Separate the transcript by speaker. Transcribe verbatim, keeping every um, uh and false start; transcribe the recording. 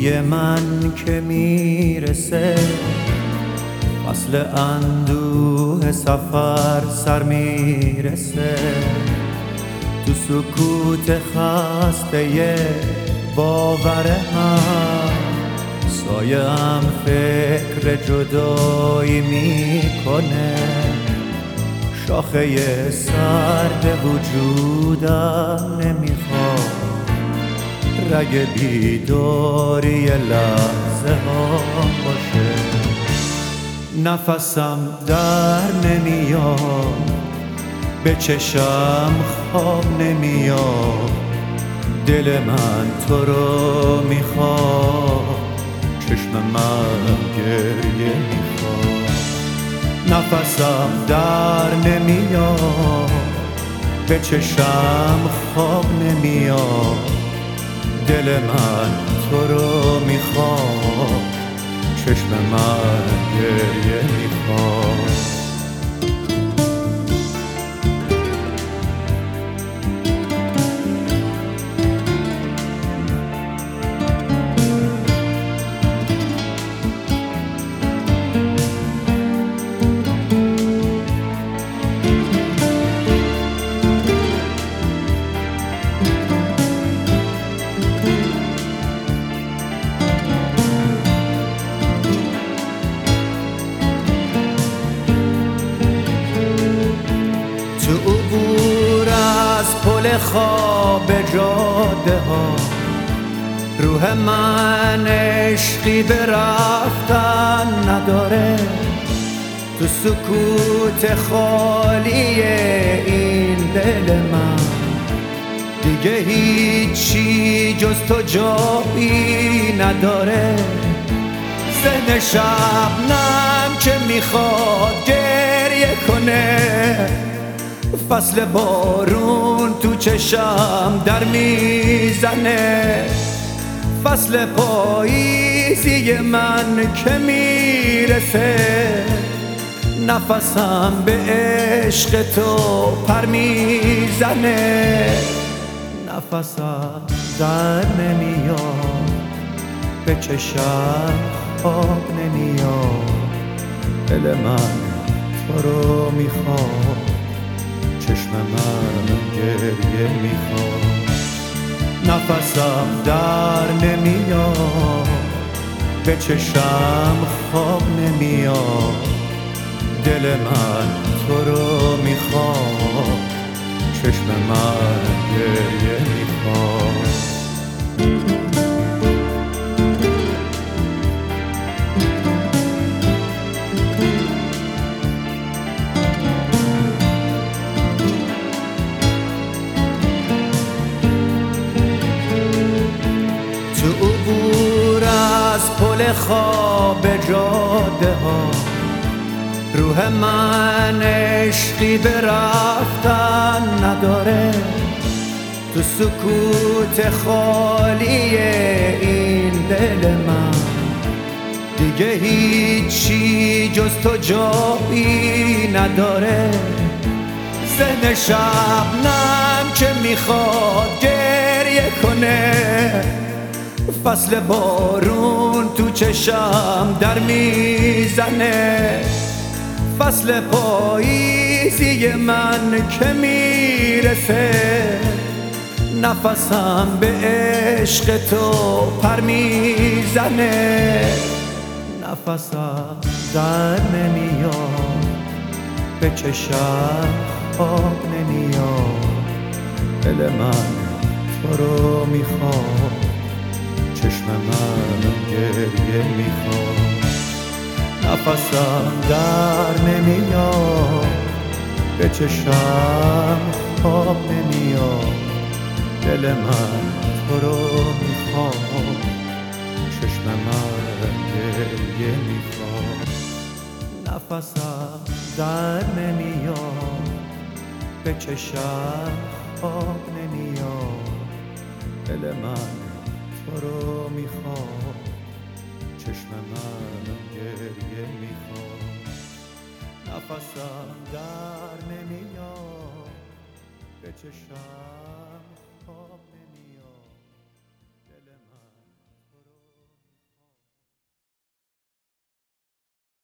Speaker 1: پاییزی من که میرسه، فصل اندوه سفر سر میرسه. تو سکوت خسته باور هم، سایه هم فکر جدایی میکنه. شاخه سرد وجودم نمیخواد رگ بیداری لحظه ها باشه. نفسم در نمیاد، به چشم خواب نمیاد. دل من تو رو میخواد، چشم من گریه میخواد. نفسم در نمیاد، به چشم خواب نمیاد. دل من تو رو میخواد، چشم من گریه میخواد. تو عبور از پل خواب جاده ها، روح من عشقی به رفتن نداره. تو سکوت خالی این دل من، دیگه هیچی جز تو جایی نداره. ذهن شبنم که میخواد گریه کنه، فصل بارون تو چشم در میزنه. فصل پاییزی من که میرسه، نفسم به عشق تو پر میزنه. نفسم در نمیاد، به چشم خواب نمیاد. دل من تو رو میخواد، چشم من گریه میخواد. نفسم در نمیاد، به چشم خواب نمیاد. دل من تو رو میخواد، چشم من گریه میخواد. تو عبور از پل خواب جاده ها، روح من عشقی به رفتن نداره. تو سکوت خالی این دل من، دیگه هیچی جز تو جایی نداره. ذهن شبنم که میخواد گریه کنه، فصل بارون تو چشم در میزنه. فصل پاییزی من که میرسه، نفسم به عشق تو پر میزنه. نفسم در نمیاد، به چشم خواب نمیاد. دل من تو رو میخواد، چشم من گریه میخواد. نفسم در نمیاد، به چشم خواب نمیاد. دل من تو رو میخواد، چشم من گریه میخواد. نفسم در نمیاد، به چشم خواب نمیاد. دل من تو رو میخواد، چشم من گریه میخواد. نفسم در نمیاد، به چشم